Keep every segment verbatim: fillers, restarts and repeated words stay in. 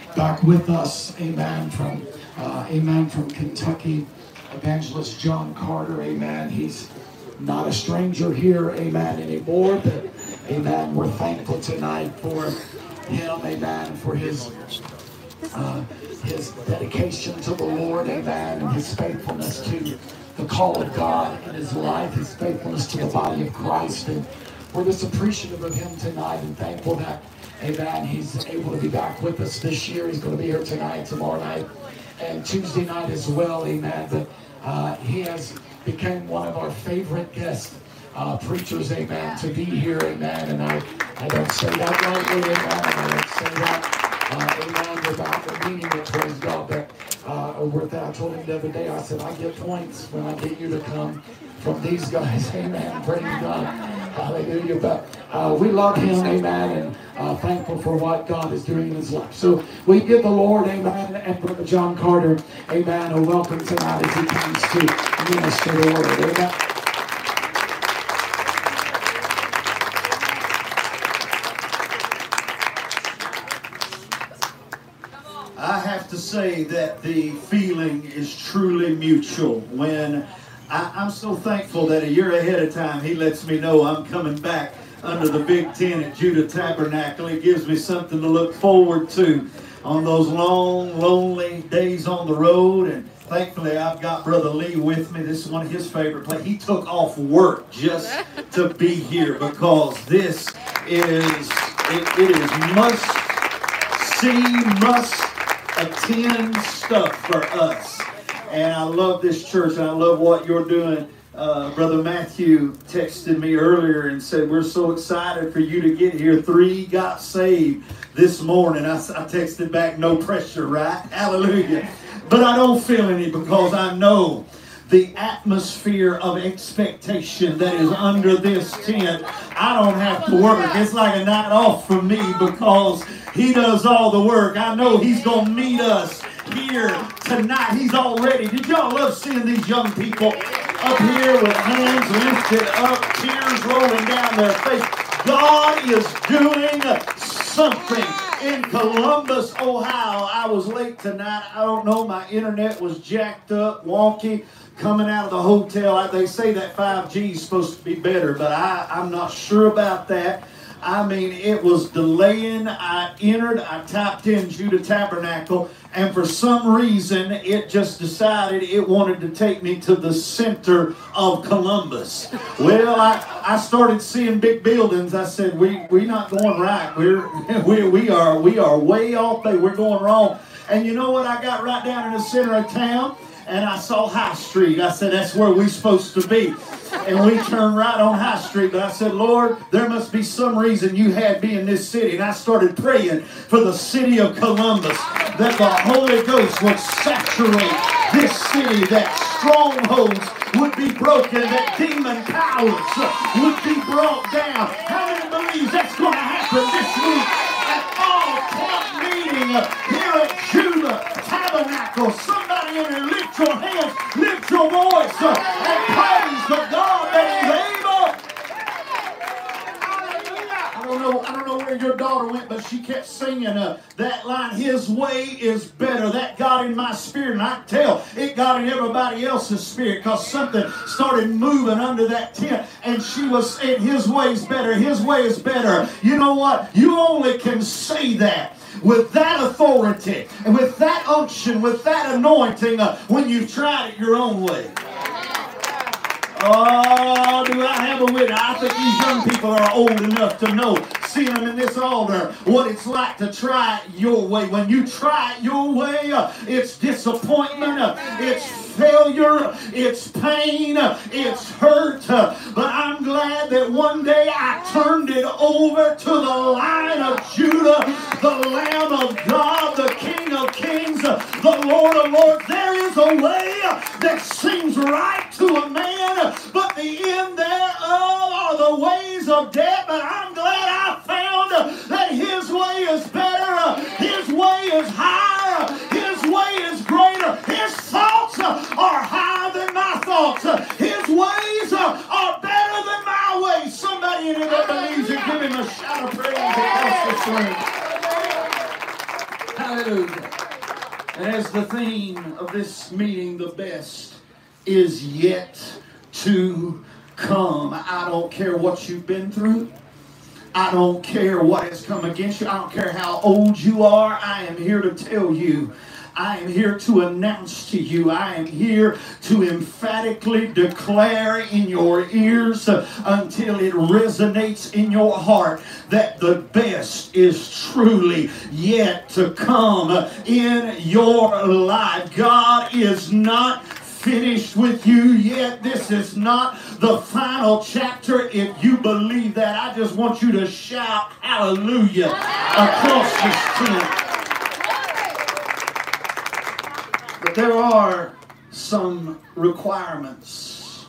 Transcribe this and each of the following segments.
back with us, amen, from, uh, amen, from Kentucky, Evangelist John Carter, amen. He's not a stranger here, amen, anymore, but, amen, we're thankful tonight for him, amen, for his uh, his dedication to the Lord, amen, and his faithfulness to the call of God in his life, his faithfulness to the body of Christ. And we're just appreciative of him tonight and thankful that, amen, he's able to be back with us this year. He's going to be here tonight, tomorrow night, and Tuesday night as well, amen. But uh, he has become one of our favorite guest uh, preachers, amen, to be here, amen. And I, I don't say that lightly, amen. I don't say that, uh, amen, without meaning it, praise God. But uh, with that, I told him the other day, I said, I get points when I get you to come from these guys, amen, praise God, hallelujah. But uh, we love him, amen, and uh, thankful for what God is doing in his life. So we give the Lord, amen, and Brother John Carter, amen, a welcome tonight as he comes to minister the word, amen. I have to say that the feeling is truly mutual. When I, I'm so thankful that a year ahead of time he lets me know I'm coming back under the big tent at Judah Tabernacle. It gives me something to look forward to on those long, lonely days on the road. And thankfully I've got Brother Lee with me. This is one of his favorite places. He took off work just to be here because this is, it, it is must see, must attend stuff for us. And I love this church and I love what you're doing. Uh, Brother Matthew texted me earlier and said, we're so excited for you to get here. Three got saved this morning. I, I texted back, no pressure, right? Hallelujah. But I don't feel any because I know the atmosphere of expectation that is under this tent. I don't have to work. It's like a night off for me because he does all the work. I know he's going to meet us here tonight. He's already. Did y'all love seeing these young people up here with hands lifted up, tears rolling down their face? God is doing something in Columbus, Ohio. I was late tonight. I don't know. My internet was jacked up, wonky. Coming out of the hotel, they say that five G is supposed to be better, but I, I'm not sure about that. I mean, it was delaying. I entered, I typed in Judah Tabernacle, and for some reason, it just decided it wanted to take me to the center of Columbus. Well, I, I started seeing big buildings. I said, we we're not going right. We're we we are we are way off there. We're going wrong. And you know what? I got right down in the center of town, and I saw High Street. I said, that's where we're supposed to be. And we turned right on High Street. But I said, Lord, there must be some reason you had me in this city. And I started praying for the city of Columbus, that the Holy Ghost would saturate this city, that strongholds would be broken, that demon powers would be brought down. How many believes that's going to happen this week at all camp meeting here at Judah Tabernacle? Somebody in there, lift your hands, lift your voice, and praise the God that is able. I don't know, I don't know where your daughter went, but she kept singing uh, that line, his way is better. That got in my spirit, and I can tell it got in everybody else's spirit because something started moving under that tent, and she was saying, his way is better, his way is better. You know what? You only can say that with that authority, and with that unction, with that anointing, uh, when you've tried it your own way. Oh, do I have a witness? I think these young people are old enough to know, seeing them in this altar, what it's like to try it your way. When you try it your way, uh, it's disappointment, uh, it's failure, it's pain, uh, it's hurt. Uh, but I'm glad that one day I turned it over to the Lion of Judah, the Lamb of God, the King of Kings, uh, the Lord of Lords. There is a way uh, that seems right to a man, but the end thereof are the ways of death. But I'm glad I found that his way is better, his way is higher, his way is greater, his thoughts are higher than my thoughts, his ways are better than my ways. Somebody in it that believes it, give him a shout of praise across this room. Hallelujah. And as the theme of this meeting, the best is yet to come. I don't care what you've been through. I don't care what has come against you. I don't care how old you are. I am here to tell you. I am here to announce to you. I am here to emphatically declare in your ears uh, until it resonates in your heart that the best is truly yet to come in your life. God is not finished with you yet. This is not the final chapter. If you believe that, I just want you to shout hallelujah across this tent. But there are some requirements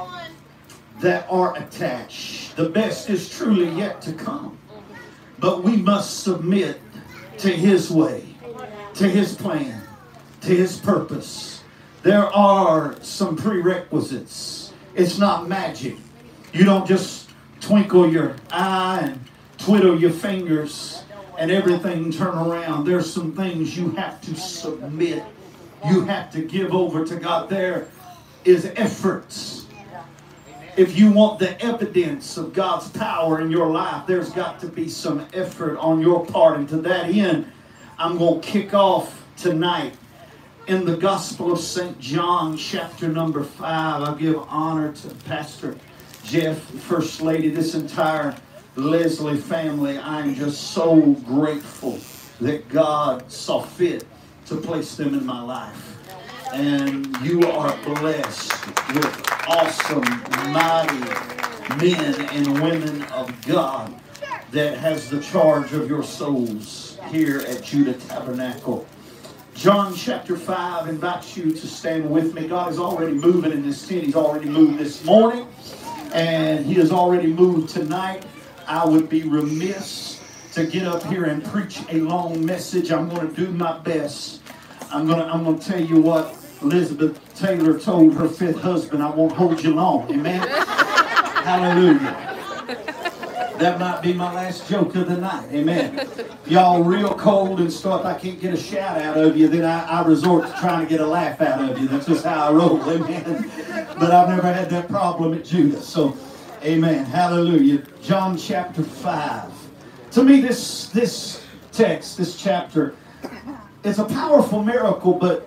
that are attached. The best is truly yet to come. But we must submit to His way, to His plan, to His purpose. There are some prerequisites. It's not magic. You don't just twinkle your eye and twiddle your fingers and everything turn around. There's some things you have to submit. You have to give over to God. There is efforts. If you want the evidence of God's power in your life, there's got to be some effort on your part. And to that end, I'm going to kick off tonight in the Gospel of Saint John, chapter number five. I give honor to Pastor Jeff, First Lady, this entire Leslie family. I'm just so grateful that God saw fit to place them in my life. And you are blessed with awesome, mighty men and women of God that has the charge of your souls here at Judah Tabernacle. John chapter five invites you to stand with me. God is already moving in this tent. He's already moved this morning, and He has already moved tonight. I would be remiss to get up here and preach a long message. I'm going to do my best. I'm going to, I'm going to tell you what Elizabeth Taylor told her fifth husband: I won't hold you long. Amen? Hallelujah. That might be my last joke of the night. Amen. Y'all real cold and stuff, I can't get a shout out of you, then I, I resort to trying to get a laugh out of you. That's just how I roll. Amen. But I've never had that problem at Judah. So, amen. Hallelujah. John chapter five. To me, this, this text, this chapter, is a powerful miracle, but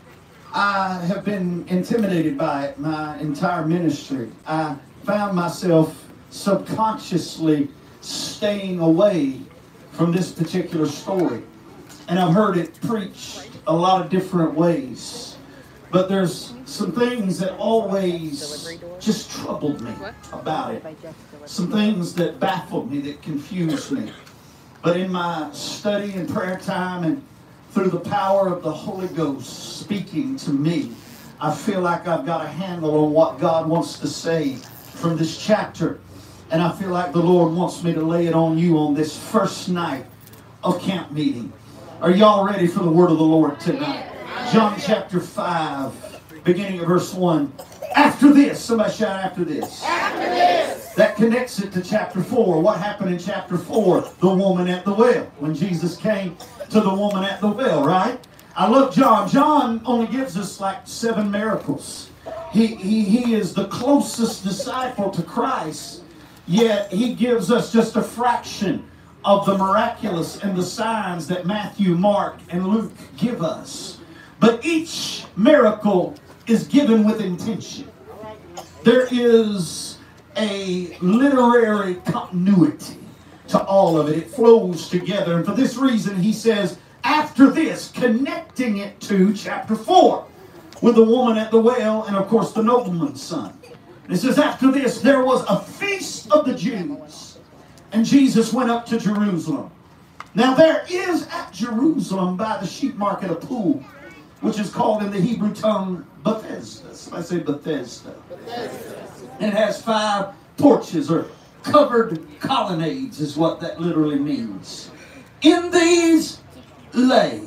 I have been intimidated by it my entire ministry. I found myself subconsciously staying away from this particular story. And I've heard it preached a lot of different ways. But there's some things that always just troubled me about it. Some things that baffled me, that confused me. But in my study and prayer time and through the power of the Holy Ghost speaking to me, I feel like I've got a handle on what God wants to say from this chapter. And I feel like the Lord wants me to lay it on you on this first night of camp meeting. Are y'all ready for the word of the Lord tonight? John chapter five, beginning of verse one. After this, somebody shout after this. After this. That connects it to chapter four. What happened in chapter four? The woman at the well. When Jesus came to the woman at the well, right? I love John. John only gives us like seven miracles. He, he, he is the closest disciple to Christ. Yet he gives us just a fraction of the miraculous and the signs that Matthew, Mark, and Luke give us. But each miracle is given with intention. There is a literary continuity to all of it. It flows together. And for this reason, he says, after this, connecting it to chapter four with the woman at the well and, of course, the nobleman's son. It says, after this, there was a feast of the Jews, and Jesus went up to Jerusalem. Now, there is at Jerusalem by the sheep market a pool, which is called in the Hebrew tongue Bethesda. Somebody say Bethesda. Bethesda. And it has five porches, or covered colonnades is what that literally means. In these lay,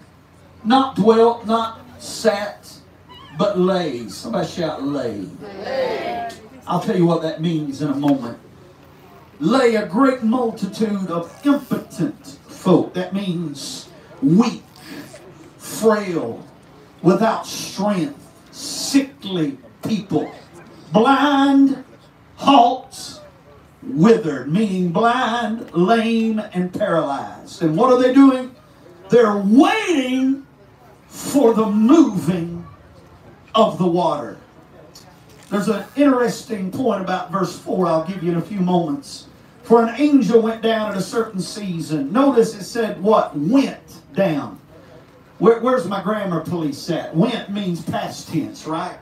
not dwelt, not sat, but lay. Somebody shout lay. Lay. I'll tell you what that means in a moment. Lay a great multitude of impotent folk. That means weak, frail, without strength, sickly people, blind, halt, withered, meaning blind, lame, and paralyzed. And what are they doing? They're waiting for the moving of the water. There's an interesting point about verse four I'll give you in a few moments. For an angel went down at a certain season. Notice it said what? Went down. Where, where's my grammar police at? Went means past tense, right?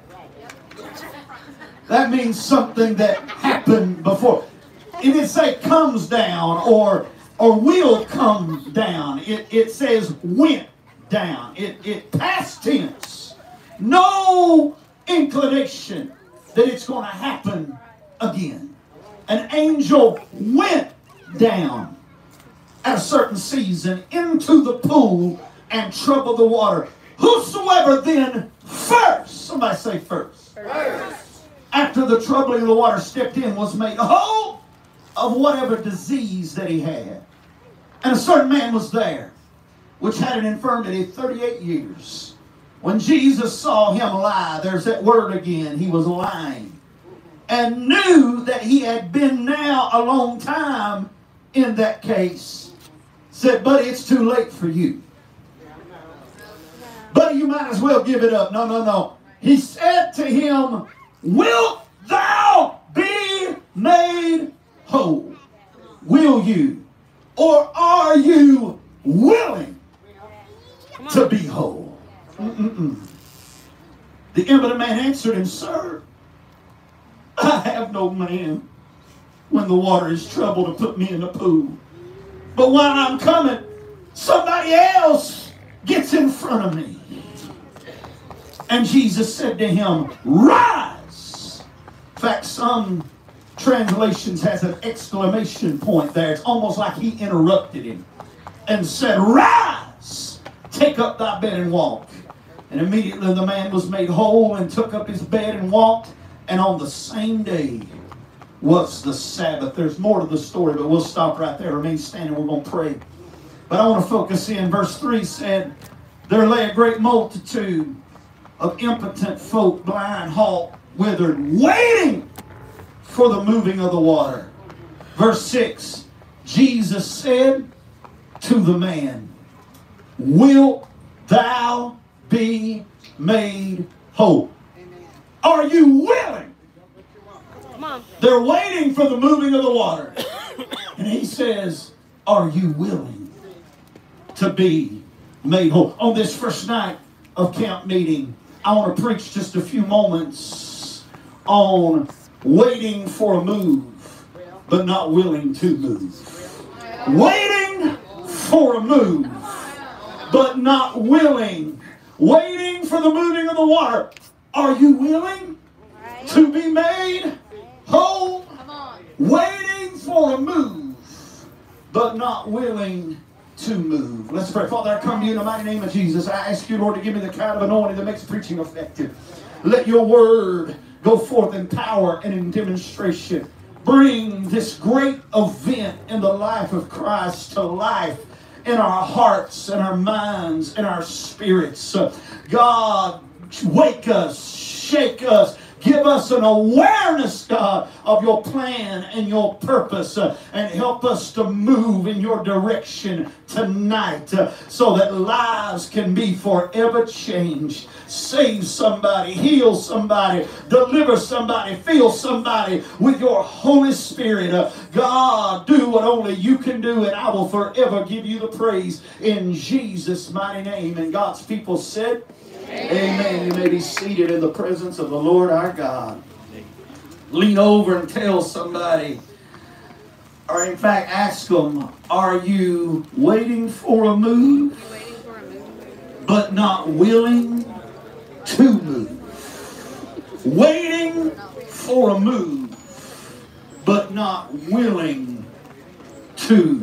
That means something that happened before. It didn't say comes down or or will come down. It, it says went down. It, it past tense. No inclination that it's going to happen again. An angel went down at a certain season into the pool and troubled the water. Whosoever then first, somebody say first, first, after the troubling of the water stepped in, was made whole of whatever disease that he had. And a certain man was there, which had an infirmity thirty-eight years. When Jesus saw him lie, there's that word again, he was lying, and knew that he had been now a long time in that case, said, buddy, it's too late for you. Buddy, you might as well give it up. No, no, no. He said to him, wilt thou be made whole? Will you? Or are you willing to be whole? Mm-mm-mm. The impotent man answered him, sir, I have no man when the water is troubled to put me in the pool. But while I'm coming, somebody else gets in front of me. And Jesus said to him, rise. In fact, some translations has an exclamation point there. It's almost like he interrupted him and said, rise, take up thy bed and walk. And immediately the man was made whole and took up his bed and walked. And on the same day was the Sabbath. There's more to the story, but we'll stop right there. Remain standing. We're going to pray. But I want to focus in. Verse three said, there lay a great multitude of impotent folk, blind, halt, withered, waiting for the moving of the water. Verse six, Jesus said to the man, wilt thou be made whole? Are you willing? They're waiting for the moving of the water. And he says, are you willing to be made whole? On this first night of camp meeting, I want to preach just a few moments on waiting for a move, but not willing to move. Waiting for a move, but not willing. Waiting for the moving of the water. Are you willing to be made whole? Waiting for a move, but not willing to move. Let's pray. Father, I come to you in the mighty name of Jesus. I ask you, Lord, to give me the kind of anointing that makes preaching effective. Let your word go forth in power and in demonstration. Bring this great event in the life of Christ to life in our hearts and our minds and our spirits. Uh, God, wake us, shake us, give us an awareness, God, of your plan and your purpose, uh, and help us to move in your direction tonight uh, so that lives can be forever changed. Save somebody, heal somebody, deliver somebody, fill somebody with your Holy Spirit. Uh, God, do what only you can do, and I will forever give you the praise in Jesus' mighty name. And God's people said, amen. Amen. You may be seated in the presence of the Lord our God. Lean over and tell somebody, or in fact ask them, are you waiting for a move, but not willing to move? Waiting for a move, but not willing to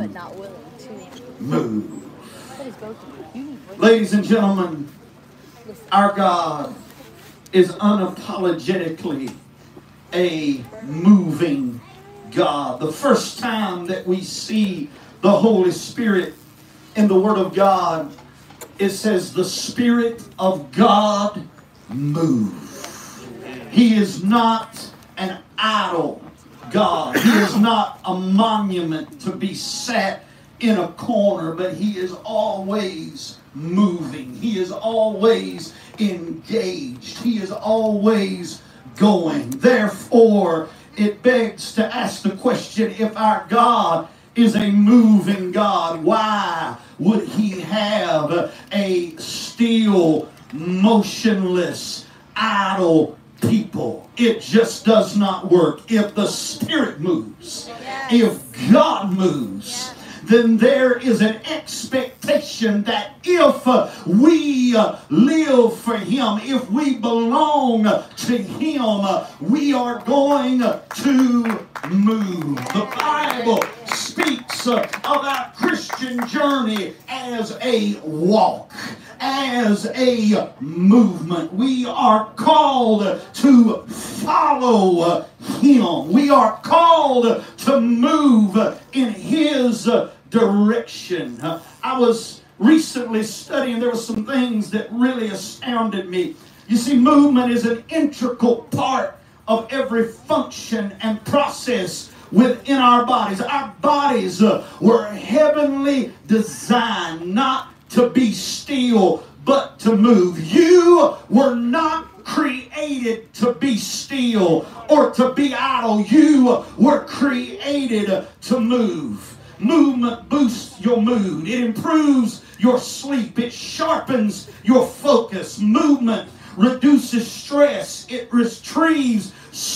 move. Ladies and gentlemen, our God is unapologetically a moving God. The first time that we see the Holy Spirit in the Word of God, it says the Spirit of God move. He is not an idol God. He is not a monument to be sat in a corner, but He is always moving. He is always engaged. He is always going. Therefore, it begs to ask the question, if our God is a moving God, why would He have a still, motionless, idle people? It just does not work. If the Spirit moves, yes. if God moves, yes. then there is an expectation that if uh, we uh, live for Him, if we belong to Him, uh, we are going to move. The Bible speaks uh, of our Christian journey as a walk, as a movement. We are called to follow Him. We are called to move in His direction. I was recently studying, there were some things that really astounded me. You see, movement is an integral part of every function and process within our bodies. Our bodies uh, were heavenly designed not to be still, but to move. You were not created to be still or to be idle. You were created to move. Movement boosts your mood. It improves your sleep. It sharpens your focus. Movement reduces stress. It retrieves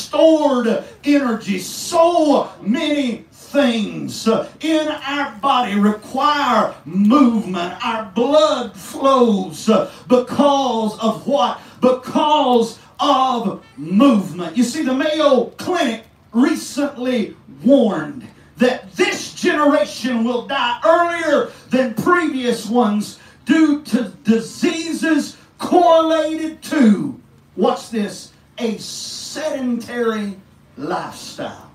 stored energy. So many things in our body require movement. Our blood flows because of what? Because of movement. You see, the Mayo Clinic recently warned that this generation will die earlier than previous ones due to diseases correlated to, what's this, a sedentary lifestyle.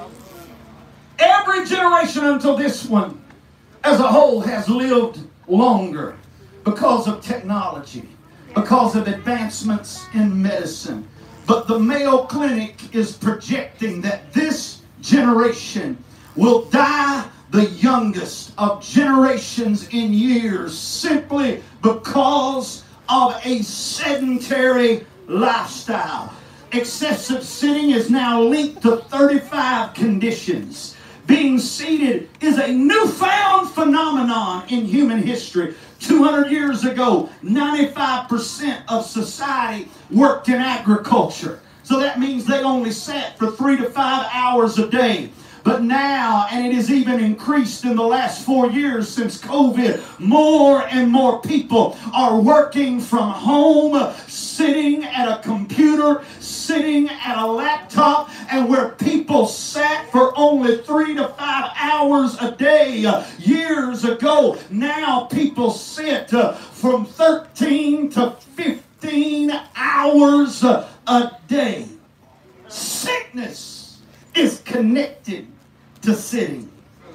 Every generation until this one as a whole has lived longer because of technology, because of advancements in medicine. But the Mayo Clinic is projecting that this generation will die the youngest of generations in years simply because of a sedentary lifestyle. Excessive sitting is now linked to thirty-five conditions. Being seated is a newfound phenomenon in human history. two hundred years ago, ninety-five percent of society worked in agriculture. So that means they only sat for three to five hours a day. But now, and it has even increased in the last four years since COVID, more and more people are working from home, sitting at a computer, sitting at a laptop, and where people sat for only three to five hours a day uh, years ago, now people sit uh, from thirteen to fifteen hours uh, a day. Sickness is connected to sitting.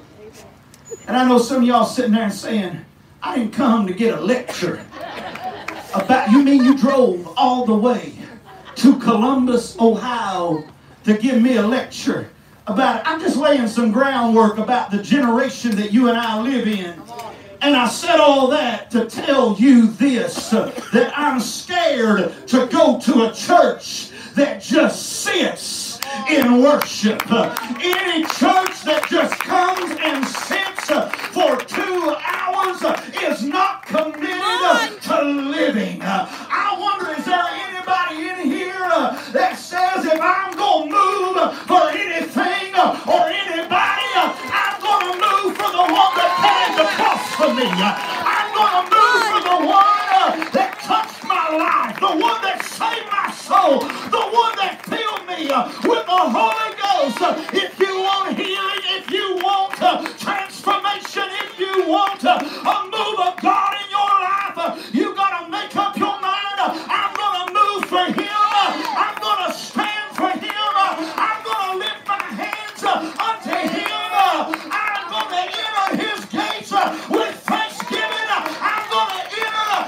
And I know some of y'all sitting there and saying, I didn't come to get a lecture about, you mean you drove all the way to Columbus, Ohio to give me a lecture about it? I'm just laying some groundwork about the generation that you and I live in. And I said all that to tell you this, uh, that I'm scared to go to a church that just sits in worship. Uh, any church that just comes and sits uh, for two hours uh, is not committed uh, to living. Uh, I wonder, is there anybody in here uh, that says if I'm going to move for anything uh, or anybody, uh, I'm going to move for the one that carried the cross for me. Uh, I'm going to move for the one uh, that touched my life, the one that saved my soul, the one that filled me uh, with the Holy Ghost. Uh, if you want healing, if you want uh, transformation, if you want uh, a move of God in your life, uh, you got to make up your mind. Uh, I'm going to move for Him. Uh, I'm going to stand for Him. Uh, I'm going to lift my hands uh, unto Him. Uh, I'm going to enter His gates uh, with thanksgiving. Uh, I'm going to enter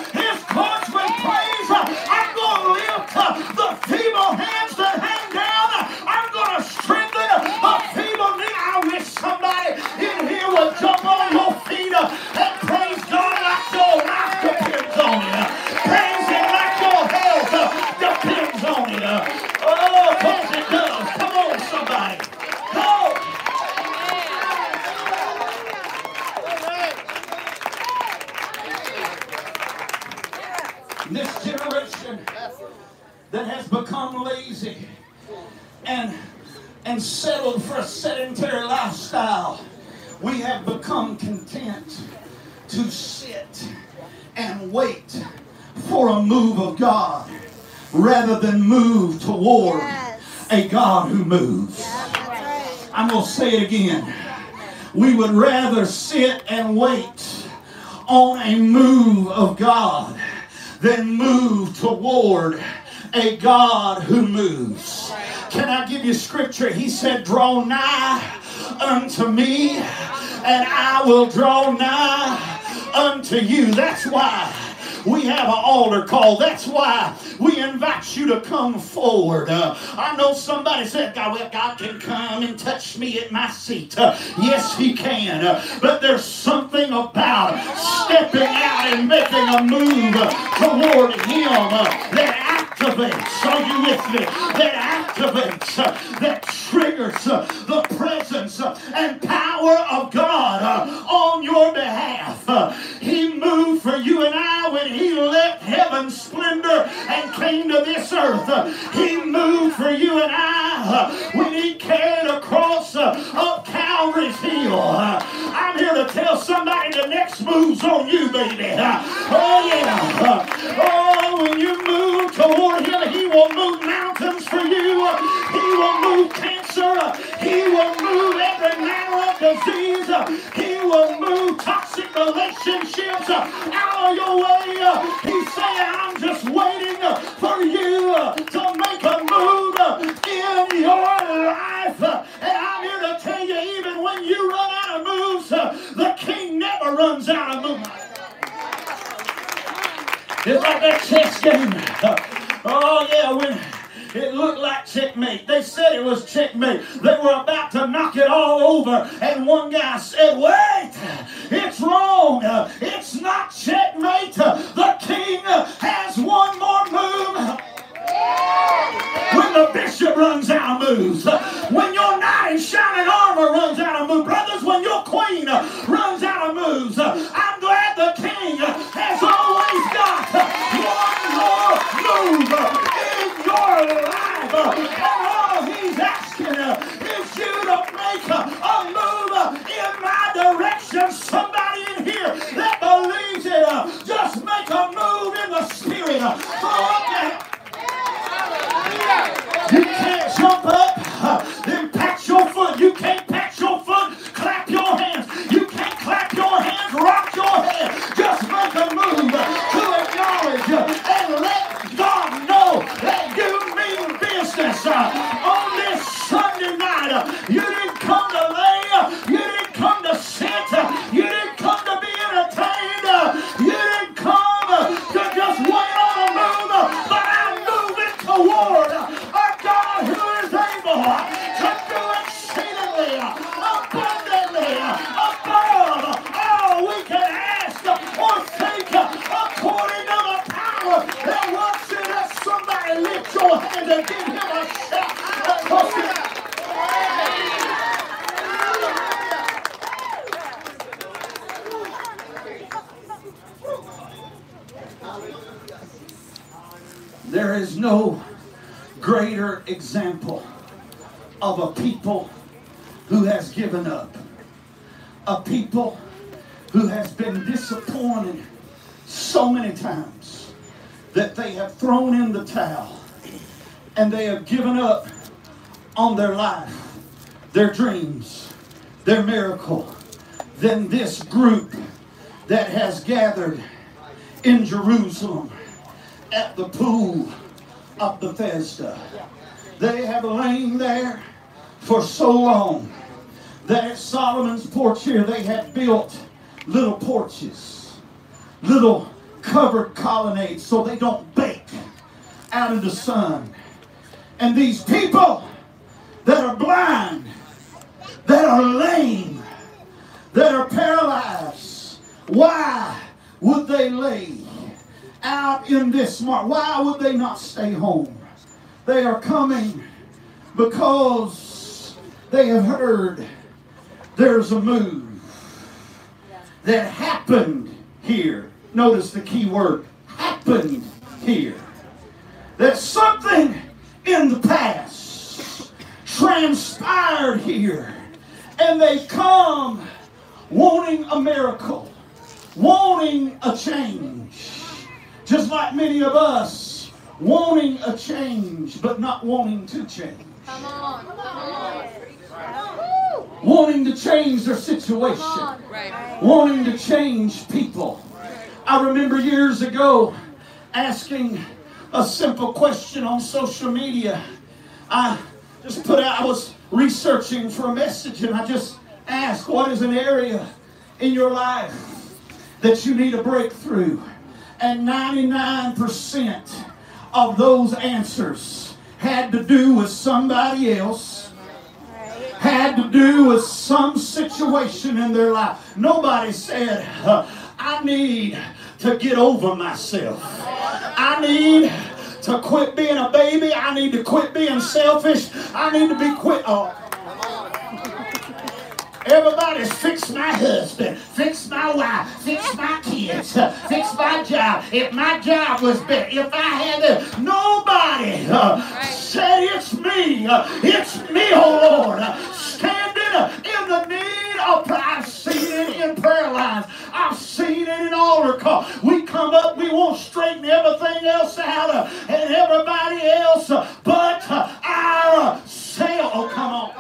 This generation that has become lazy and, and settled for a sedentary lifestyle, we have become content to sit and wait for a move of God rather than move toward yes. a God who moves. Yeah, that's right. I'm going to say it again. We would rather sit and wait on a move of God than move toward a God who moves. Can I give you scripture? He said, draw nigh unto me, and I will draw nigh unto you. That's why we have an altar call. That's why we invite you to come forward. Uh, I know somebody said, God, well, God can come and touch me at my seat. Uh, yes, He can. Uh, but there's something about stepping out and making a move uh, toward Him uh, that activates, are you with me? That activates, uh, that triggers uh, the presence uh, and power of God uh, on your behalf. Uh, he moved for you and I when He left heaven's splendor and came to this earth. Uh, he moved for you and I uh, when He carried a cross uh, up Calvary's hill. Uh, I'm here to tell somebody the next move's on you, baby. Uh, oh, yeah. Uh, oh, when you move toward Him, He will move mountains for you. Uh, he will move cancer. Uh, he will move every manner of disease. Uh, he will move toxic relationships uh, out of your way. Uh, he's saying, I'm just waiting uh, for you uh, to make a move uh, in your life. Uh, and I'm here to tell you, even when you run out of moves, uh, the King never runs out of moves. It's like that chess game. Uh, oh, yeah, when it looked like checkmate. They said it was checkmate. They were about to knock it all over. And one guy said, wait, it's wrong. Uh, it's not checkmate. Uh, the King uh, has one more move. When the bishop runs out of moves, uh, when your knight in shining armor runs out of moves, brothers, when your queen uh, runs out of moves, uh, I'm glad the King uh, has always got uh, one more move uh, in your life. Uh, and all He's asking uh, is you to make uh, a move uh, in my direction. Somebody in here that believes it, uh, just make a move in the Spirit. Uh, throw up that. You can't jump up, uh, then pat your foot. You can't pat your foot, clap your hands. You can't clap your hands, rock your head. Just make a move uh, to acknowledge uh, and let God know that you mean business. Uh, on this Sunday night, uh, you didn't come to lay, uh, you didn't come to sit, uh, you didn't come to be entertained, uh, you didn't come uh, to just wait on a move, uh, but I'm moving toward uh, a God who is able uh, to do exceedingly, uh, abundantly, uh, above uh, all we can ask uh, or think, uh, according to the power that works in us. Somebody lift your hand and give Him a shout. There is no greater example of a people who has given up. A people who has been disappointed so many times that they have thrown in the towel and they have given up on their life, their dreams, their miracle, than this group that has gathered in Jerusalem at the pool of Bethesda. They have lain there for so long that at Solomon's porch here they had built little porches, little covered colonnades so they don't bake out in the sun. And these people that are blind, that are lame, that are paralyzed, why would they lay out in this mark? Why would they not stay home? They are coming because they have heard there's a move that happened here. Notice the key word, happened. happened here. That something in the past transpired here. And they come wanting a miracle, wanting a change. Just like many of us, wanting a change, but not wanting to change. Come on, come on. Wanting to change their situation. Right. Wanting to change people. I remember years ago asking a simple question on social media. I just put out, I was researching for a message, and I just asked, what is an area in your life that you need a breakthrough? And ninety-nine percent of those answers had to do with somebody else, had to do with some situation in their life. Nobody said, uh, I need to get over myself. I need to quit being a baby. I need to quit being selfish. I need to be quit. Oh. Everybody's fix my husband, fix my wife, fix my kids, uh, fix my job. If my job was better, if I had to, nobody uh, right. said it's me. Uh, it's me, oh Lord. Uh, standing uh, in the need of prayer. I've seen it in prayer lines. I've seen it in altar call. We come up, we won't straighten everything else out uh, and everybody else, uh, but uh, our sail. Oh, come on.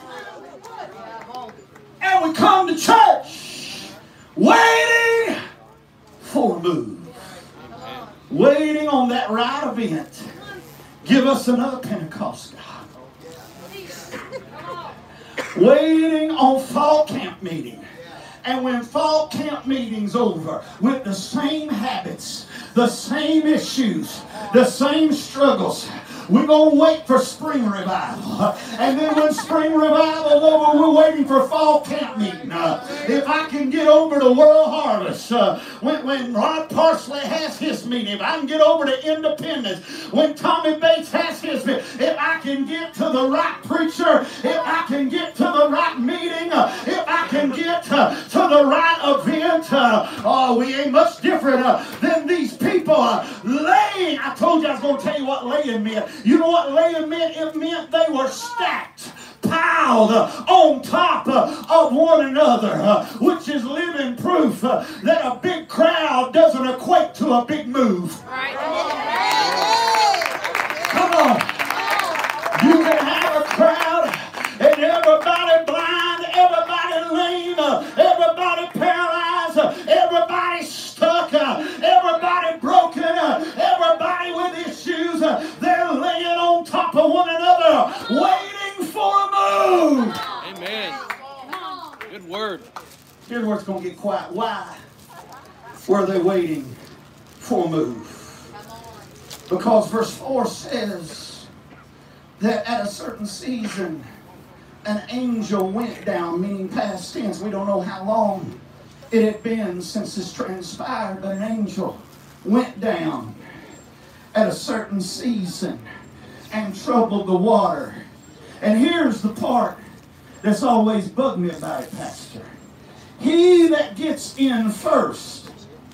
And we come to church waiting for a move. Waiting on that right event. Give us another Pentecost, God. Waiting on fall camp meeting. And when fall camp meeting's over, with the same habits, the same issues, the same struggles, we're going to wait for spring revival. And then when spring revival's over, we're waiting for fall camp meeting. Uh, if I can get over to World Harvest, uh, when, when Rod Parsley has his meeting, if I can get over to Independence, when Tommy Bates has his meeting, if I can get to the right preacher, if I can get to the right meeting, uh, if I can get uh, to the right event, uh, oh, we ain't much different uh, than these people uh, laying. I told you I was going to tell you what laying meant. You know what laying meant? It meant they were stacked, piled uh, on top uh, of one another, uh, which is living proof uh, that a big crowd doesn't equate to a big move. Right. Come on. You can have a crowd and everybody blind, everybody lame, uh, everybody paralyzed, uh, everybody stuck, uh, everybody broken, uh, everybody with issues. Uh, they're laying on top of one another, waiting for a move. Amen. Good word. Here's where it's going to get quiet. Why were they waiting for a move? Because verse four says that at a certain season, an angel went down, meaning past tense. We don't know how long it had been since this transpired, but an angel went down at a certain season and troubled the water. And here's the part that's always bugged me about it, Pastor. He that gets in first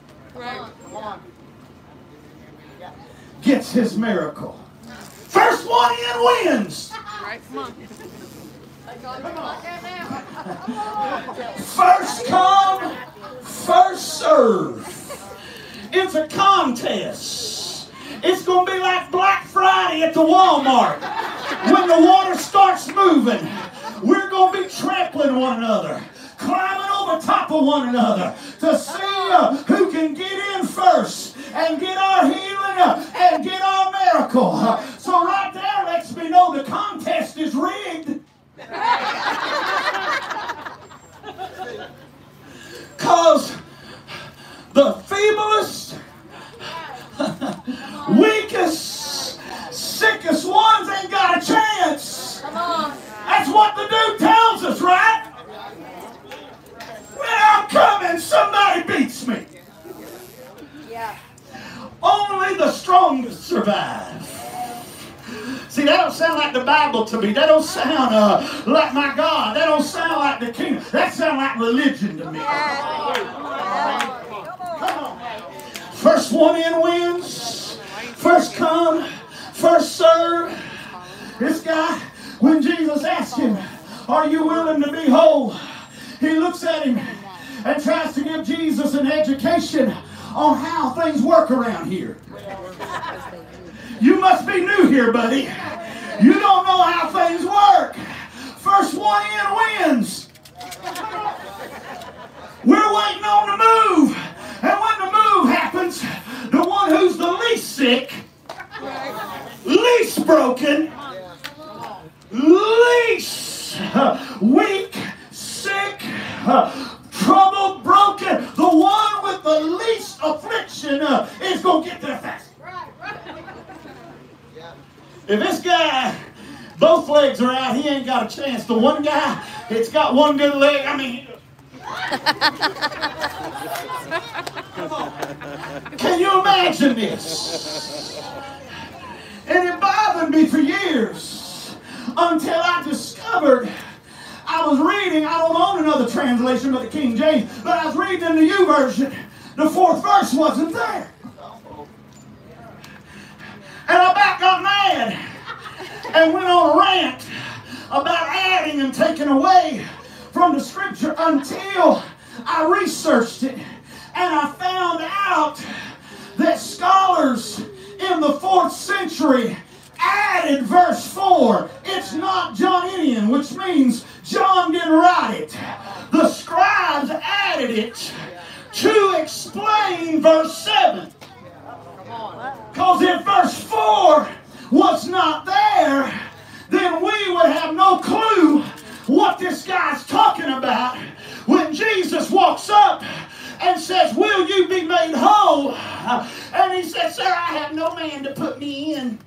gets his miracle. First one in wins. Right, come on. First come, first serve. It's a contest. It's going to be like Black Friday at the Walmart. When the water starts moving, we're going to be trampling one another, climbing over top of one another to see uh, who can get in first and get our healing uh, and get our miracle. Uh, so right there lets me know the contest is rigged. Because the feeblest, weakest, sickest ones ain't got a chance. That's what the dude tells us, right? When I'm coming, somebody beats me. Yeah. Only the strongest survive. See, that don't sound like the Bible to me. That don't sound uh, like my God. That don't sound like the kingdom. That sounds like religion to me. Come on. First one in wins. This guy, when Jesus asked him, are you willing to be whole? He looks at him and tries to give Jesus an education on how things work around here. You must be new here, buddy. You don't know how things work. First one in wins. We're waiting on the move. And when the move happens, the one who's the least sick, least broken, least weak, sick, troubled, broken, the one with the least affliction uh, is going to get there fast. If this guy, both legs are out, he ain't got a chance. The one guy, it's got one good leg, I mean... Can you imagine this? And it bothered me for years until I discovered, I was reading, I don't own another translation but the King James, but I was reading in the U version, the fourth verse wasn't there. And I about got mad and went on a rant about adding and taking away from the scripture until I researched it. And I found out that scholars in the fourth century added verse four. It's not Johnian, which means John didn't write it. The scribes added it to explain verse seven. Because if verse four was not there, then we would have no clue what this guy's talking about when Jesus walks up and says, will you be made whole? And he says, sir, I have no man to put me in.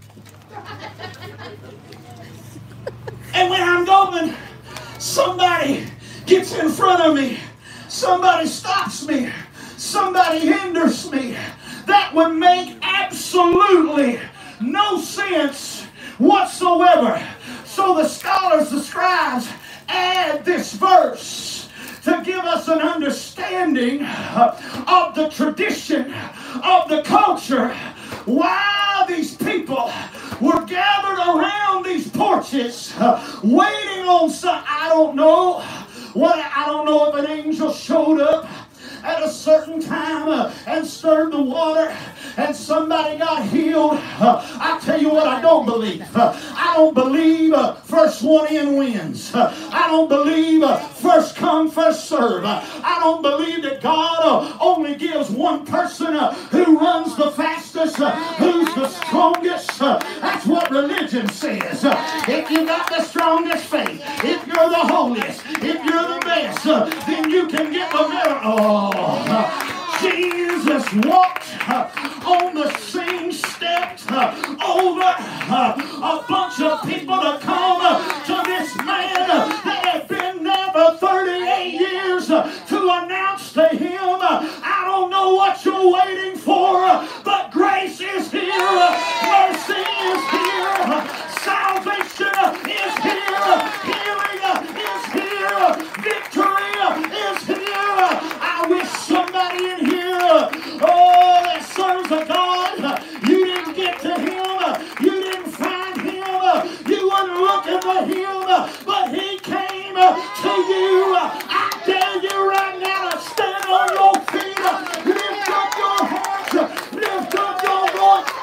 And when I'm going, somebody gets in front of me, somebody stops me, somebody hinders me. That would make absolutely no sense whatsoever. So the scholars, the scribes, add this verse to give us an understanding of the tradition, of the culture, why these people were gathered around these porches waiting on some, I don't know, what, I don't know if an angel showed up at a certain time uh, and stirred the water and somebody got healed. Uh, I tell you what I don't believe. Uh, I don't believe uh, first one in wins. Uh, I don't believe uh, first come, first serve. Uh, I don't believe that God uh, only gives one person uh, who runs the fastest, uh, who's the strongest. Uh, that's what religion says. Uh, if you got the strongest faith, if you're the holiest, if you're the best, uh, then you can get the miracle. Oh, Jesus walked uh, on the same steps uh, over uh, a bunch of people to come uh, to this man uh, that had been there for thirty-eight years uh, to announce to him, uh, I don't know what you're waiting for, uh, but grace is here, uh, mercy is here, uh, salvation uh, is here, uh, healing uh, is here, uh, victory uh, is here. I wish somebody in here, oh, that serves a God, you didn't get to him, you didn't find him, you weren't looking for him, but he came to you. I dare you right now to stand on your feet, lift up your hearts, lift up your voice.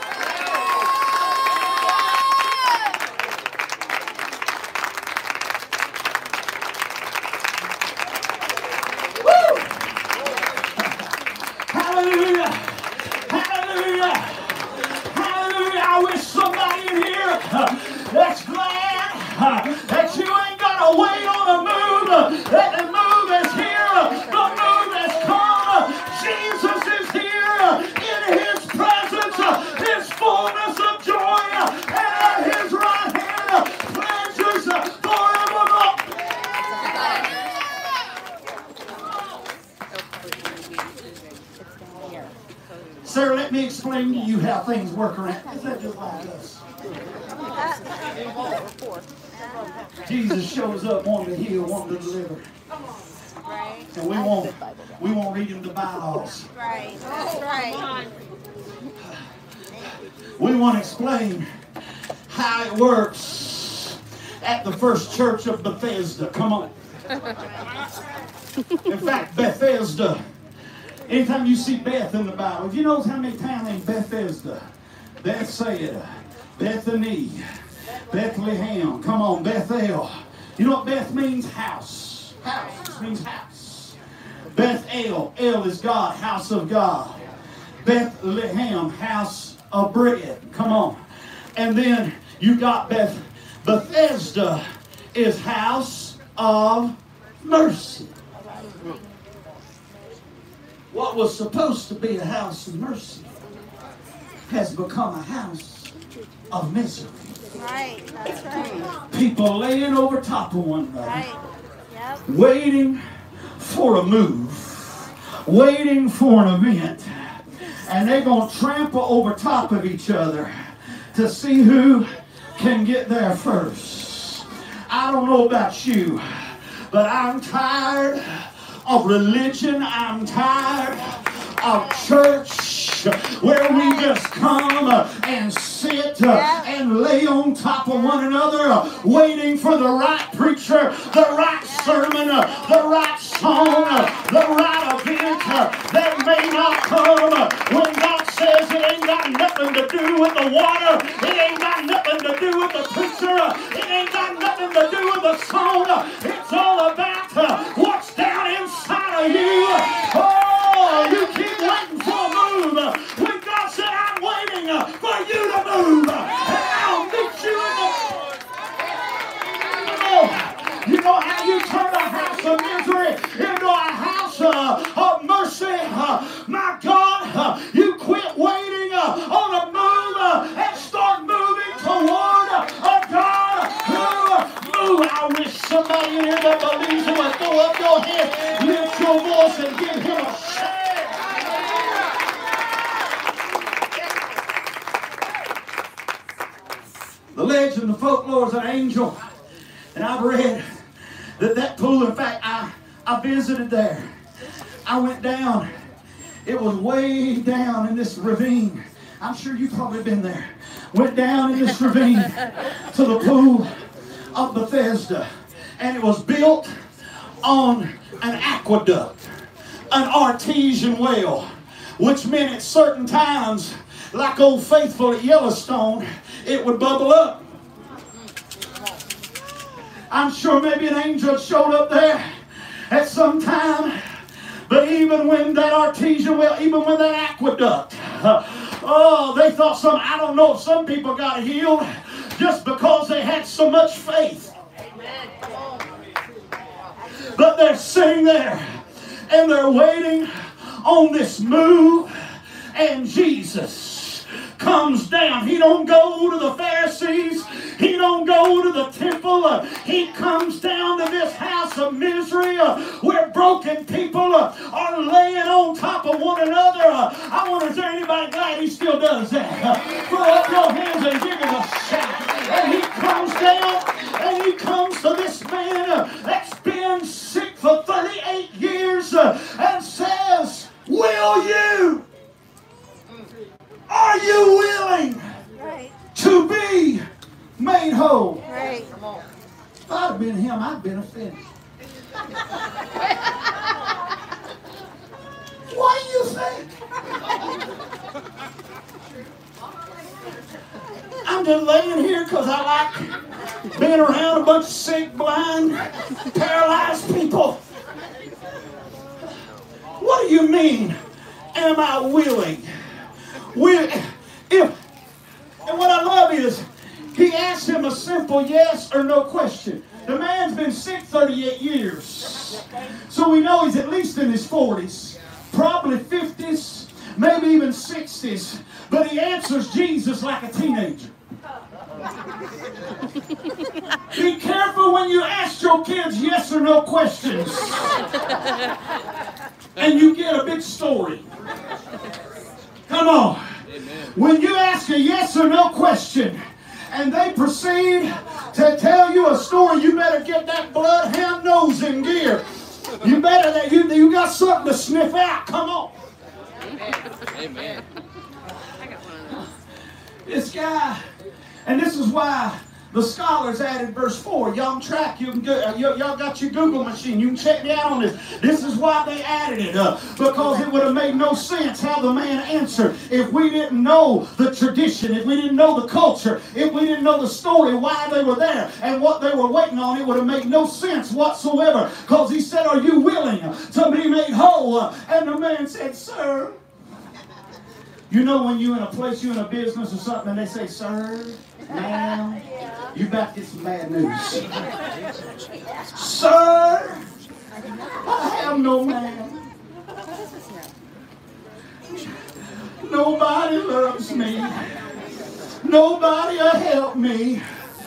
Hallelujah! Hallelujah! Hallelujah! I wish somebody in here that's glad that you ain't got to wait on a move, that the move is here, the move has come. Jesus is here in his presence, his fullness of joy, and at his right hand, pleasures forevermore. Sir, let me explain to you how things work around. Is that just like us? Jesus shows up wanting to heal, wanting to deliver. Right. And we won't, we won't read him the bylaws. Right. That's right. We want to explain how it works at the first church of Bethesda. Come on. In fact, Bethesda, anytime you see Beth in the Bible, do you know how many towns in Bethesda? Bethsaida, Bethany, Bethlehem, come on, Bethel. You know what Beth means? House. House. It means house. Bethel, El is God, house of God. Bethlehem, house of bread. Come on. And then you got Beth, Bethesda is house of mercy. What was supposed to be a house of mercy has become a house of misery. Right, that's right. People laying over top of one another, Right. Yep. waiting for a move, waiting for an event, and they're going to trample over top of each other to see who can get there first. I don't know about you, but I'm tired of religion. I'm tired of church where we just come and sit and lay on top of one another waiting for the right preacher, the right sermon, the right song, the right event that may not come when God says it ain't got nothing to do with the water, it ain't got nothing to do with the preacher, it ain't got nothing to do with the song. It's all about what's down inside of you. Oh, you keep waiting for a move when God said, I'm waiting for you to move, and I'll meet you in the... Oh, you know how you turn a house of misery into a house uh, of mercy? Uh, my God, uh, you quit waiting uh, on a move uh, and start moving toward a God who move. I wish somebody in here that believes it would throw up your hand, lift your voice, and give him a shout. The legend, the folklore is an angel. And I've read that that pool, in fact, I, I visited there. I went down. It was way down in this ravine. I'm sure you've probably been there. Went down in this ravine to the pool of Bethesda. And it was built on an aqueduct, an artesian well, which meant at certain times, like Old Faithful at Yellowstone, it would bubble up. I'm sure maybe an angel showed up there at some time, but even when that artesian well, even when that aqueduct, uh, oh, they thought some, I don't know if some people got healed just because they had so much faith. But they're sitting there and they're waiting on this move, and Jesus comes down. He don't go to the Pharisees. He don't go to the temple. Uh, he comes down to this house of misery uh, where broken people uh, are laying on top of one another. Uh, I wonder if there's anybody glad he still does that. Uh, throw up your hands and give him a shout. And he comes down and he comes to this man uh, that's been sick for thirty-eight years uh, and says, will you? Are you willing Right. to be made whole? Right. If I'd have been him, I'd have been offended. What do you think? I'm just laying here because I like being around a bunch of sick, blind, paralyzed people. What do you mean, am I willing? Will, if, and what I love is, he asked him a simple yes or no question. The man's been sick thirty-eight years. So we know he's at least in his forties, probably fifties, maybe even sixties. But he answers Jesus like a teenager. Be careful when you ask your kids yes or no questions. And you get a big story. Come on. Amen. When you ask a yes or no question and they proceed to tell you a story, you better get that bloodhound nose in gear. You better that you you got something to sniff out. Come on. Amen. Amen. This guy, And this is why the scholars added verse four. Y'all can track. You can go, uh, y- y'all got your Google machine. You can check me out on this. This is why they added it. Uh, because it would have made no sense how the man answered if we didn't know the tradition, if we didn't know the culture, if we didn't know the story, why they were there and what they were waiting on. It would have made no sense whatsoever. Because he said, are you willing to be made whole? Uh, and the man said, sir. You know when you're in a place, you're in a business or something, and they say, sir, ma'am, you about to get some bad news. Sir, I have no man. Nobody loves me. Nobody will help me.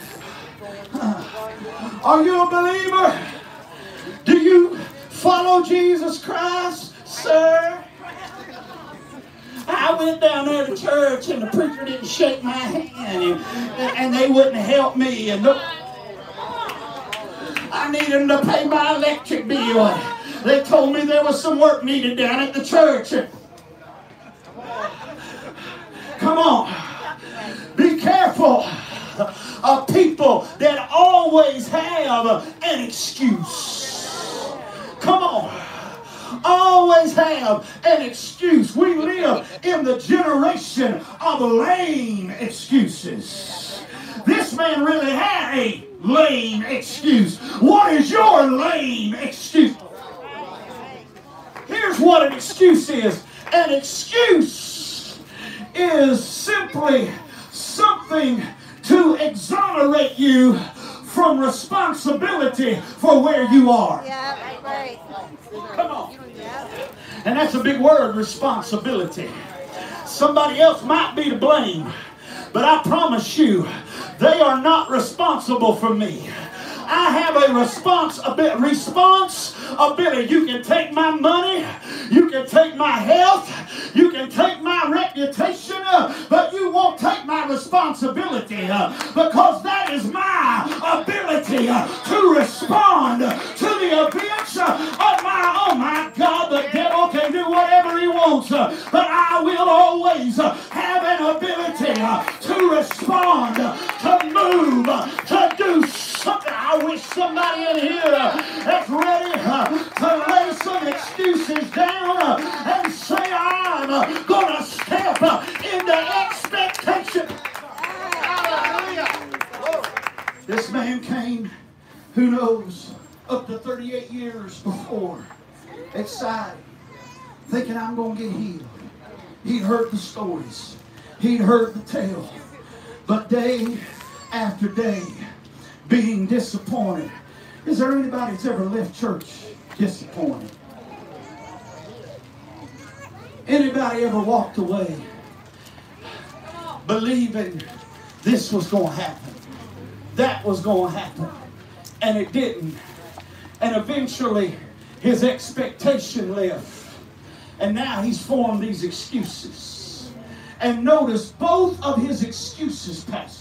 Are you a believer? Do you follow Jesus Christ, sir? I went down there to church and the preacher didn't shake my hand and, and they wouldn't help me. And the, I needed them to pay my electric bill. They told me there was some work needed down at the church. Come on. Be careful of people that always have an excuse. Come on. Always have an excuse. We live in the generation of lame excuses. This man really had a lame excuse. What is your lame excuse? Here's what an excuse is. An excuse is simply something to exonerate you from responsibility for where you are. Yeah, right. Come on. And that's a big word, responsibility. Somebody else might be to blame, but I promise you, they are not responsible for me. I have a responsibility. Responsibility. You can take my money, you can take my health, you can take my reputation, uh, but you won't take my responsibility uh, because that is my ability uh, to respond to the events uh, of my, oh my God, the devil can do whatever he wants, uh, but I will always uh, have an ability uh, to respond, uh, to move, uh, to do something. I wish somebody in here uh, that's ready uh, to lay some excuses down uh, and say, I'm uh, going to step uh, into expectation. Hallelujah. This man came, who knows, up to thirty-eight years before, excited, thinking I'm going to get healed. He'd heard the stories. He'd heard the tale. But day after day, being disappointed. Is there anybody that's ever left church disappointed? Anybody ever walked away believing this was going to happen, that was going to happen, and it didn't? And eventually his expectation left, and now he's formed these excuses. And notice both of his excuses, Pastor,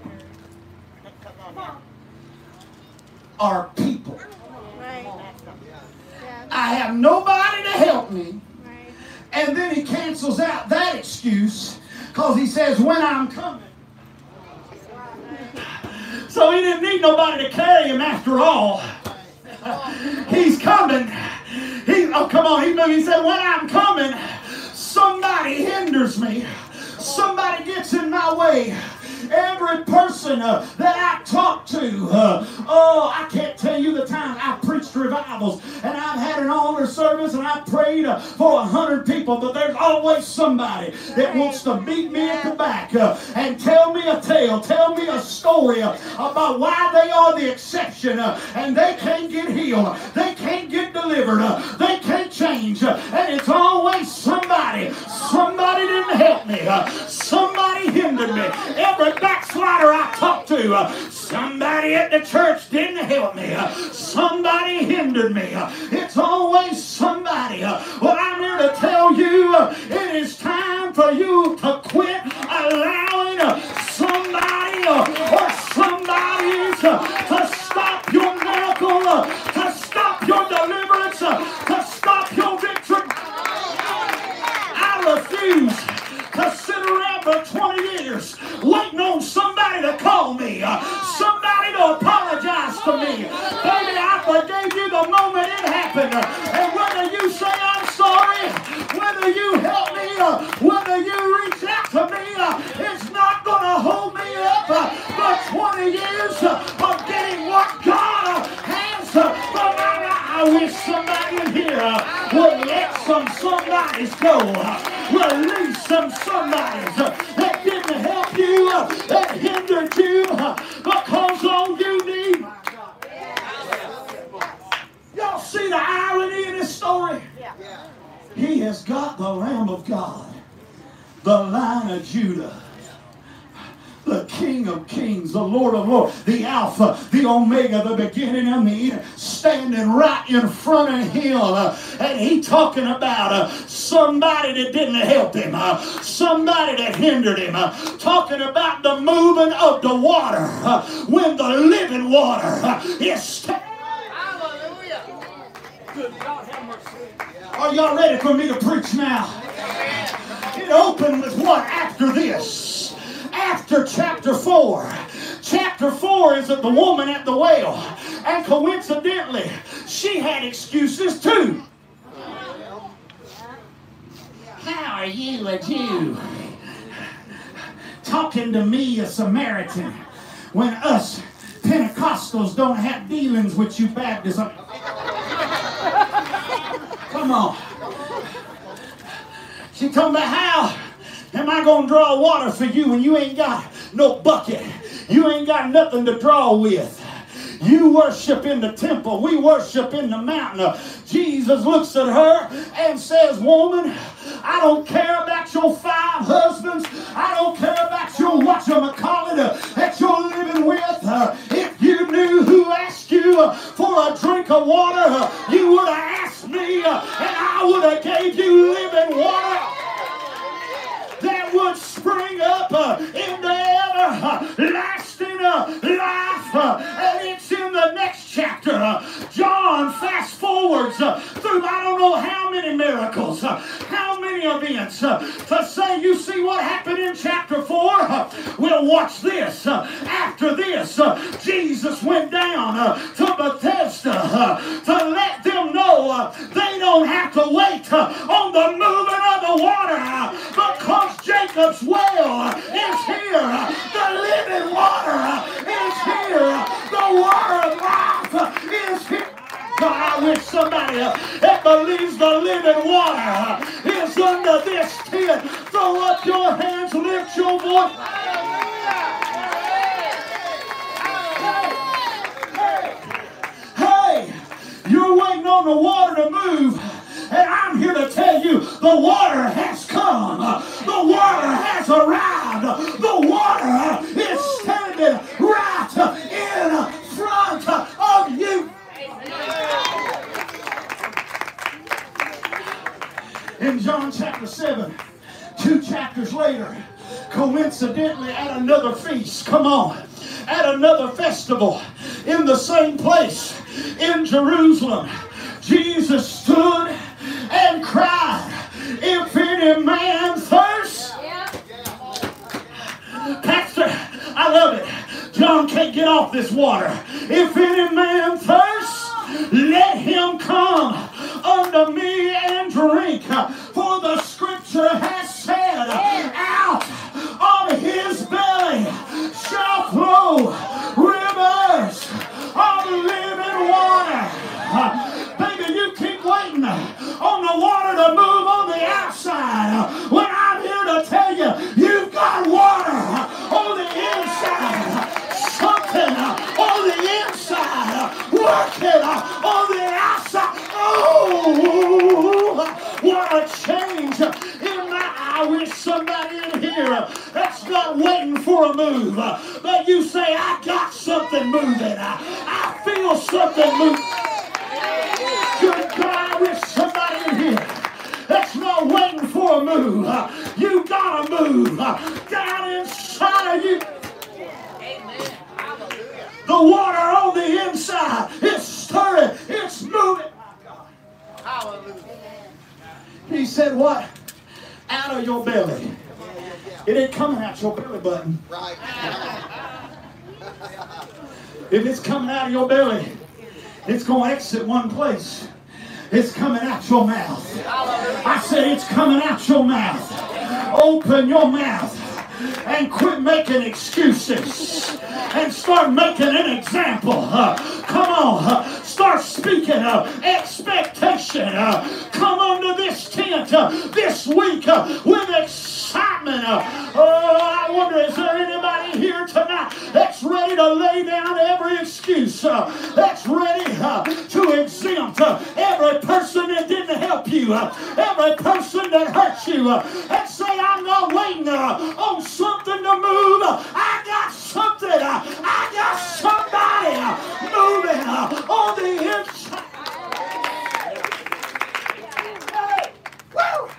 are people. Right. I have nobody to help me. Right. And then he cancels out that excuse because he says, when I'm coming. So he didn't need nobody to carry him after all. He's coming. He, oh, come on. He, he said, when I'm coming, somebody hinders me. Somebody gets in my way. Every person uh, that I talk to, uh, oh, I can't tell you the time I preached revivals and I've had an altar service and I prayed uh, for a hundred people, but there's always somebody that wants to beat me at the back uh, and tell me a tale, tell me a story uh, about why they are the exception uh, and they can't get healed, they can't get delivered, uh, they can't change, uh, and it's always somebody. Somebody didn't help me. Uh, somebody hindered me. Every backslider I talked to, uh, somebody at the church didn't help me. Uh, somebody hindered me. Uh, it's always somebody. Uh, well, I'm here to tell you uh, it is time for you to quit allowing uh, somebody uh, or somebody's uh, to stop your miracle, uh, to stop your deliverance, uh, to stop your victory. I refuse to sit around for twenty years waiting on somebody to somebody's go. Release some somebody's that didn't help you, that hindered you, because all you need. Y'all see the irony in this story? He has got the Lamb of God, the Lion of Judah, the King of Kings, the Lord of Lords, the Alpha, the Omega, the beginning and the end, standing right in front of him. Uh, and he talking about uh, somebody that didn't help him, uh, somebody that hindered him, uh, talking about the moving of the water uh, when the living water uh, is standing. Hallelujah. Good God have mercy. Are y'all ready for me to preach now? It opened with what after this? After chapter four. Chapter four is of the woman at the well. And coincidentally, she had excuses too. How are you, a Jew, talking to me, a Samaritan, when us Pentecostals don't have dealings with you Baptists? Come on. She talking about how am I going to draw water for you when you ain't got no bucket? You ain't got nothing to draw with. You worship in the temple. We worship in the mountain. Jesus looks at her and says, woman, I don't care about your five husbands. I don't care about your whatchamacallit that you're living with. Uh, if you knew who asked you uh, for a drink of water, uh, you would have asked me uh, and I would have gave you living water that would spring up uh, into everlasting uh, life. Uh, and it's in the next chapter. Uh, John fast forwards uh, through I don't know how many miracles, uh, how many events, uh, to say, you see what happened in chapter four? Uh, well, watch this. Uh, after this, uh, Jesus went down uh, to Bethesda uh, to let them know uh, they don't have to wait uh, on the moving of the water uh, because Jacob's well is here. The living water is here. The water of life is here. God, I wish somebody that believes the living water is under this tent. Throw up your hands, lift your voice. Hey, you're waiting on the water to move. And I'm here to tell you, the water has come. The water has arrived. The water is standing right in front of you. In John chapter seven, two chapters later, coincidentally at another feast, come on, at another festival, in the same place, in Jerusalem, Jesus stood and cried, if any man thirst. Pastor, I love it. John can't get off this water. If any man thirst, let him come unto me and drink. For the scripture has said, out of his belly shall flow rivers of living water. Baby, you keep waiting on the water to move on the outside when I'm here to tell you, you've got water on the inside. Something on the inside, working on the outside. Oh, what a change in my, I wish somebody in here that's not waiting for a move, but you say, I got something moving. I, I feel something moving. Good God, I wish somebody in here that's not waiting for a move. You gotta move down inside of you. The water on the inside is stirring. It's moving. Hallelujah. He said what? Out of your belly. It ain't coming out your belly button. Right. If it's coming out of your belly, it's going to exit one place. It's coming out your mouth. I said it's coming out your mouth. Open your mouth and quit making excuses and start making an example. Uh, come on. Uh, Start speaking uh, expectation. Uh, come under this tent uh, this week uh, with excitement. Uh, oh, I wonder, is there anybody here tonight that's ready to lay down every excuse? Uh, that's ready uh, to exempt uh, every person that didn't help you, uh, every person that hurt you, uh, and say, I'm not waiting uh, on something to move. I got something. Uh, I got somebody uh, moving uh, on the inside. Hey, woo!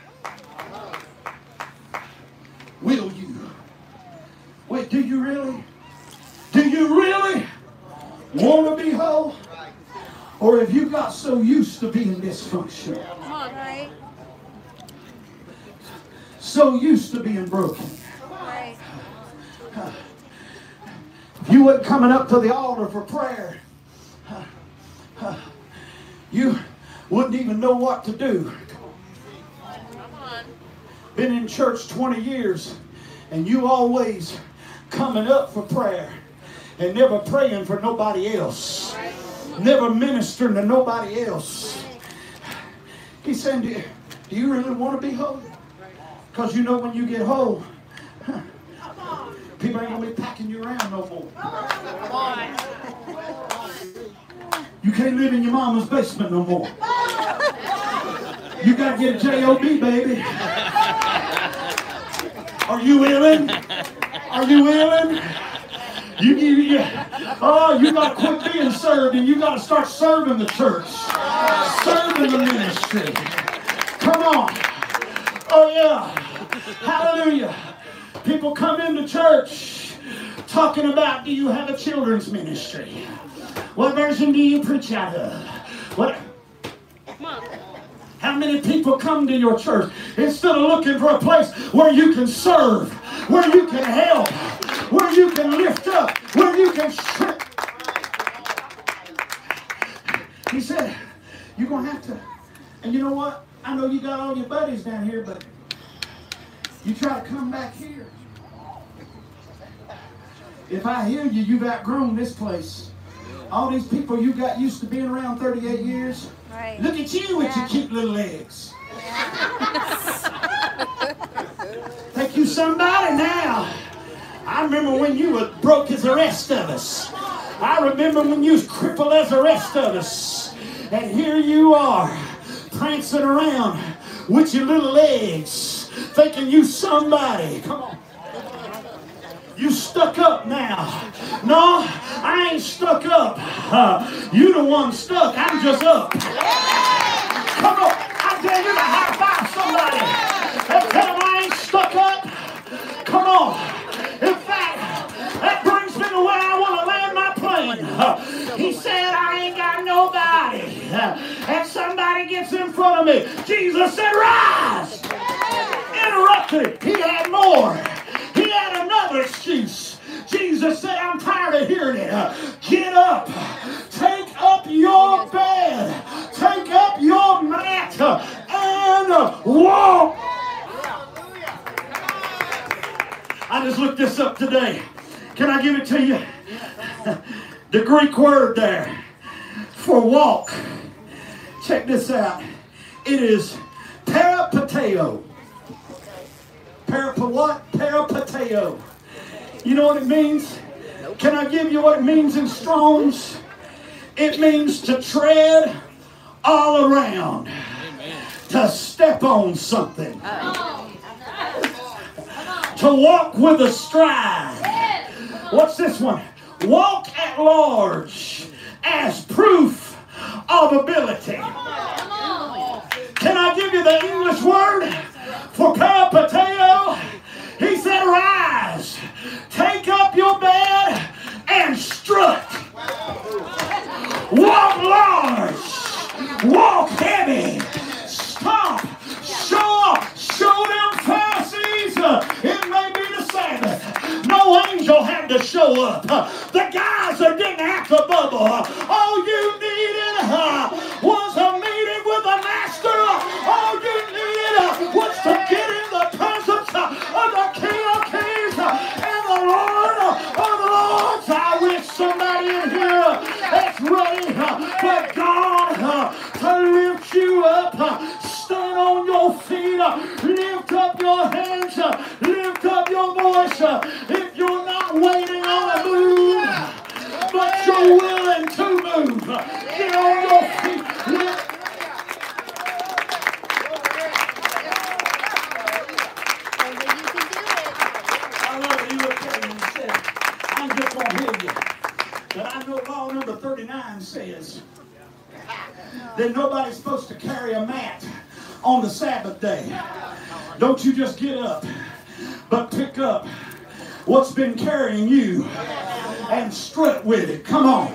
Will you? Wait, do you really? Do you really want to be whole? Or have you got so used to being dysfunctional? Come on, right? So used to being broken. Right. If you weren't coming up to the altar for prayer, you wouldn't even know what to do. Come on. Been in church twenty years, and you always coming up for prayer and never praying for nobody else. Never ministering to nobody else. He's saying, do you, do you really want to be whole? Because you know when you get whole, huh, people ain't going to be packing you around no more. You can't live in your mama's basement no more. You got to get a job, baby. Are you willing? Are you willing? You, you, you, oh, you got to quit being served and you got to start serving the church, serving the ministry. Come on. Oh, yeah. Hallelujah. People come into church talking about, do you have a children's ministry? What version do you preach out of? What? How many people come to your church instead of looking for a place where you can serve, where you can help, where you can lift up, where you can strip? He said, you're going to have to. And you know what? I know you got all your buddies down here, but you try to come back here. If I hear you, you've outgrown this place. All these people you got used to being around thirty-eight years. Right. Look at you with Yeah. your cute little legs. Thank you, somebody now. I remember when you were broke as the rest of us. I remember when you was crippled as the rest of us. And here you are, prancing around with your little legs, thinking you somebody. Come on. You stuck up now. No, I ain't stuck up. Uh, you the one stuck. I'm just up. Come on. I dare you to high five somebody and tell them I ain't stuck up. Come on. In fact, that brings me to where I want to land my plane. Uh, he said, I ain't got nobody. Uh, and somebody gets in front of me. Jesus said, rise. Interrupted. He had more. He had another excuse. Jesus said, I'm tired of hearing it. Uh, get up. Take up your bed. Take up your mat uh, and uh, walk. I just looked this up today. Can I give it to you? The Greek word there for walk. Check this out. It is peripateo. Peripa what? Peripateo. You know what it means? Can I give you what it means in Strong's? It means to tread all around. Amen. To step on something. Oh. To walk with a stride. What's this one? Walk at large as proof of ability. Can I give you the English word for peripateo? He said, rise, take up your bed, and strut. Walk large, walk heavy, stomp, show off, show them Pharisees. Uh, it may be the Sabbath. No angel had to show up. Uh, the guys that didn't have to bubble. Uh, all you needed uh, was a meeting with the master. Uh, all you needed uh, was to get in the presence uh, of the King of Kings uh, and the Lord uh, of Lords. I wish somebody in here uh, that's ready uh, for your voice. Uh, if you're not waiting on a move, but you're willing to move, uh, get on your feet. Let But I know law number thirty-nine says that nobody's supposed to carry a mat on the Sabbath day. Don't you just get up, but pick up what's been carrying you and strut with it. Come on.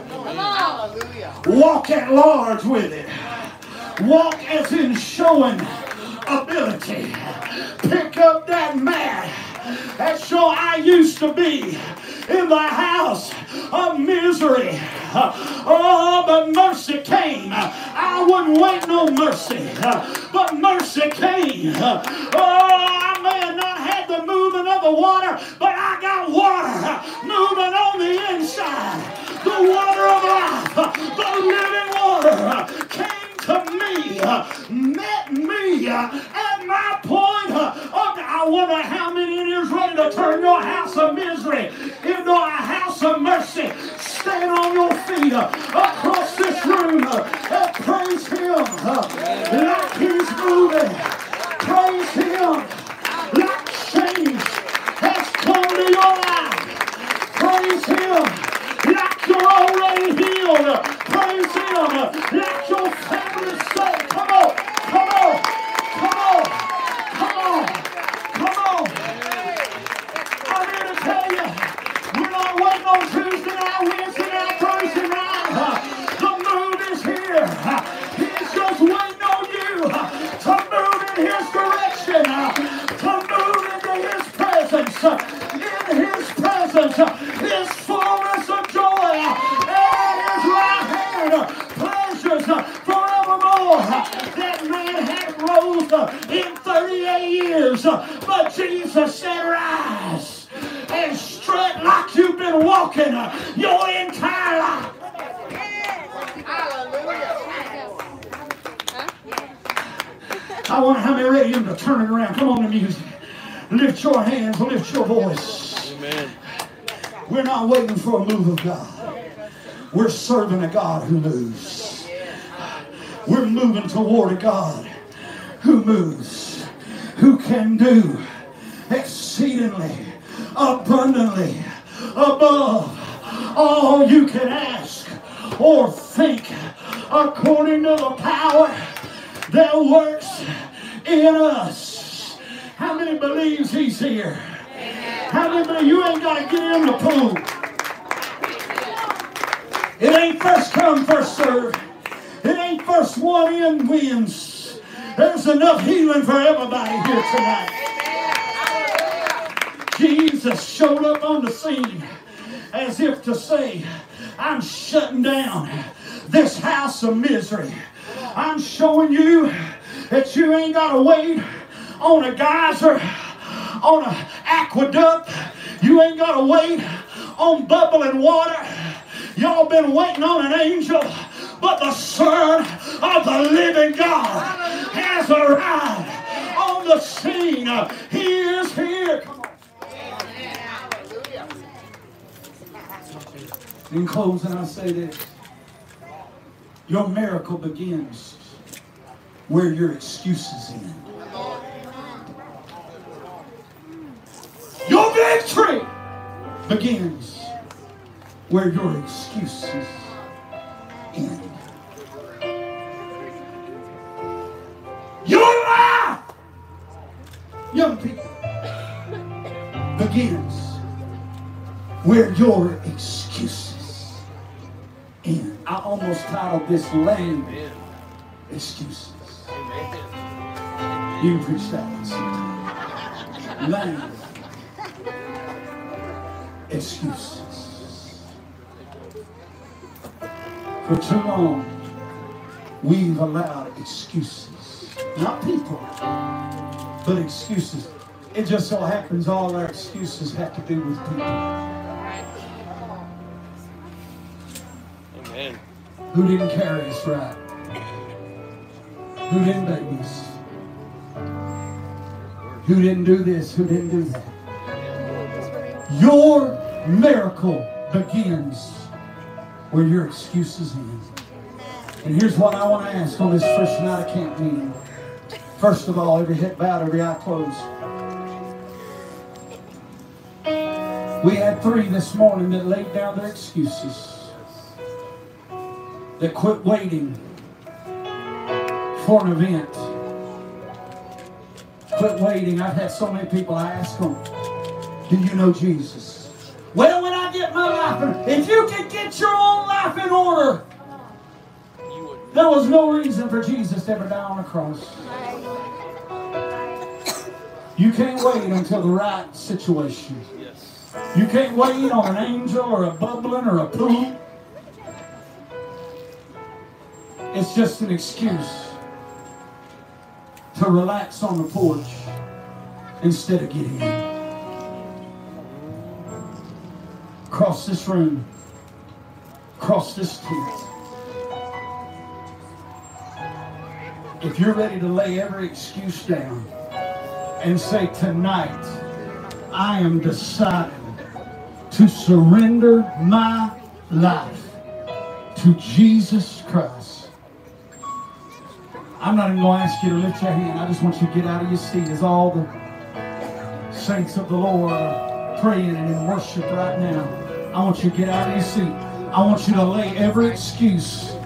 Walk at large with it. Walk as in showing ability. Pick up that mat. That's so I used to be in the house of misery. Oh, but mercy came. I wouldn't wait no mercy, but mercy came. Oh, I may have not had the movement of the water, but I got water moving on the inside. The water of life, the living water came to me, met me at my point of, I wonder how many in here is ready to turn your house of misery into a house of mercy. Stand on your feet across this room and praise Him like He's moving. Praise Him like change has come to your life. Praise Him like you're already healed. Praise Him like your family's saved. Come on, come on, come on, come on, come on. I'm here to tell you, we're not waiting on Tuesday night, Wednesday night, Thursday night. The move is here. He's just waiting on you to move in His direction, to move into His presence. In His presence is fullness of joy, and His right hand pleasures forevermore. That man had rose in thirty-eight years, but Jesus said, rise and strut like you've been walking your entire life. I wonder how many ready to turn it around. Come on, the music. Lift your hands, lift your voice. Amen. We're not waiting for a move of God. We're serving a God who moves. We're moving toward a God who moves, who can do exceedingly, abundantly, above all you can ask or think, according to the power that works in us. How many believes He's here? How many believe you ain't got to get in the pool? It ain't first come, first serve. It ain't first one in wins. There's enough healing for everybody here tonight. Jesus showed up on the scene as if to say, I'm shutting down this house of misery. I'm showing you that you ain't got to wait on a geyser, on an aqueduct. You ain't got to wait on bubbling water. Y'all been waiting on an angel, but the Son of the living God has arrived on the scene. He is here. Come on. In closing, I say this. Your miracle begins where your excuses end. Your victory begins where your excuses end. Your life, young people, begins where your excuses end. I almost titled this lame excuses. You can preach that one sometime. Lame excuses. For too long, we've allowed excuses. Not people, but excuses. It just so happens all our excuses have to do with people. Amen. Who didn't carry us right? Who didn't baby us? Who didn't do this? Who didn't do that? Your miracle begins where your excuses end. And here's what I want to ask on this first night of camp meeting. First of all, every head bowed, every eye closed. We had three this morning that laid down their excuses, that quit waiting for an event. Quit waiting. I've had so many people, I ask them, do you know Jesus? Well, when I get my life in, if you can get your own life in order, there was no reason for Jesus to ever die on a cross. You can't wait until the right situation. You can't wait on an angel or a bubbling or a pool. It's just an excuse to relax on the porch instead of getting in. Across this room, across this tent. If you're ready to lay every excuse down and say, tonight, I am deciding to surrender my life to Jesus Christ. I'm not even going to ask you to lift your hand. I just want you to get out of your seat as all the saints of the Lord are praying and in worship right now. I want you to get out of your seat. I want you to lay every excuse